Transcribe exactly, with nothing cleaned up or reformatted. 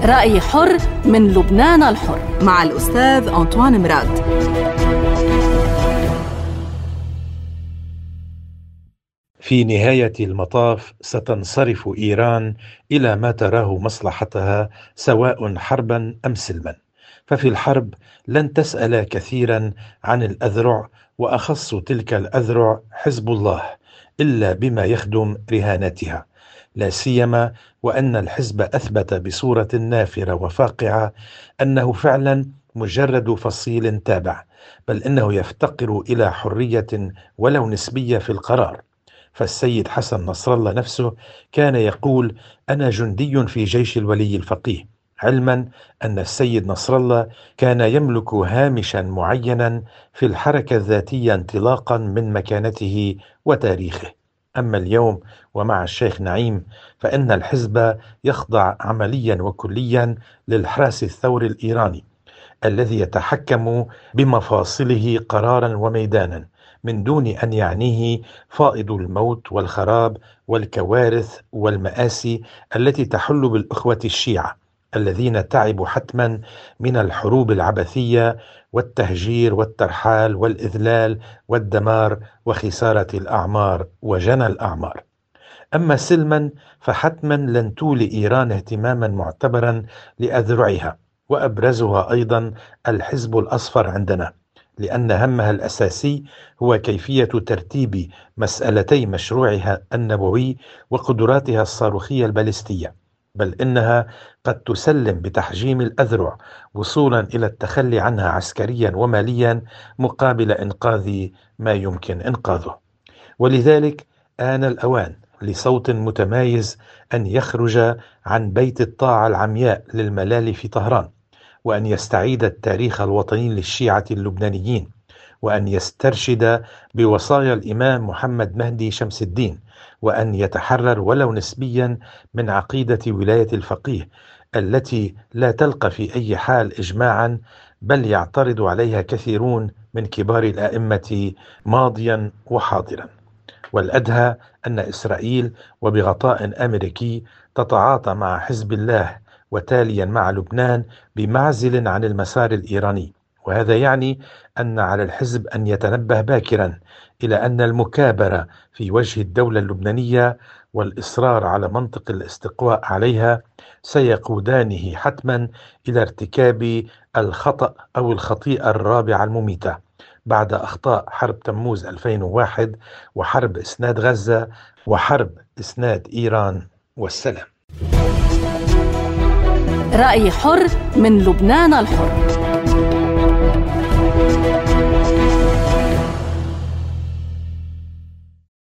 رأي حر من لبنان الحر مع الأستاذ أنطوان مراد. في نهاية المطاف ستنصرف إيران إلى ما تراه مصلحتها، سواء حربا أم سلما. ففي الحرب لن تسأل كثيرا عن الأذرع، وأخص تلك الأذرع حزب الله، إلا بما يخدم رهانتها، لا سيما وأن الحزب أثبت بصورة نافرة وفاقعة أنه فعلا مجرد فصيل تابع، بل إنه يفتقر إلى حرية ولو نسبية في القرار. فالسيد حسن نصر الله نفسه كان يقول: أنا جندي في جيش الولي الفقيه، علما أن السيد نصر الله كان يملك هامشا معينا في الحركة الذاتية انطلاقا من مكانته وتاريخه. أما اليوم ومع الشيخ نعيم فإن الحزب يخضع عمليا وكليا للحراس الثوري الإيراني الذي يتحكم بمفاصله قرارا وميدانا، من دون أن يعنيه فائض الموت والخراب والكوارث والمآسي التي تحل بالأخوة الشيعة الذين تعبوا حتما من الحروب العبثية والتهجير والترحال والإذلال والدمار وخسارة الأعمار وجنى الأعمار. أما سلما فحتما لن تولي إيران اهتماما معتبرا لأذرعها، وأبرزها أيضا الحزب الأصفر عندنا، لأن همها الأساسي هو كيفية ترتيب مسألتي مشروعها النووي وقدراتها الصاروخية البالستية، بل إنها قد تسلم بتحجيم الأذرع وصولا إلى التخلي عنها عسكريا وماليا مقابل إنقاذ ما يمكن إنقاذه. ولذلك آن الأوان لصوت متمايز أن يخرج عن بيت الطاعة العمياء للملال في طهران، وأن يستعيد التاريخ الوطني للشيعة اللبنانيين، وأن يسترشد بوصايا الإمام محمد مهدي شمس الدين، وأن يتحرر ولو نسبيا من عقيدة ولاية الفقيه التي لا تلقى في أي حال إجماعا، بل يعترض عليها كثيرون من كبار الأئمة ماضيا وحاضرا. والأدهى أن إسرائيل وبغطاء أمريكي تتعاطى مع حزب الله وتاليا مع لبنان بمعزل عن المسار الإيراني، وهذا يعني أن على الحزب أن يتنبه باكرا إلى أن المكابرة في وجه الدولة اللبنانية والإصرار على منطق الاستقواء عليها سيقودانه حتما إلى ارتكاب الخطأ أو الخطيئة الرابعة المميتة بعد أخطاء حرب تموز ألفين وواحد وحرب إسناد غزة وحرب إسناد إيران. والسلام. رأي حر من لبنان الحر.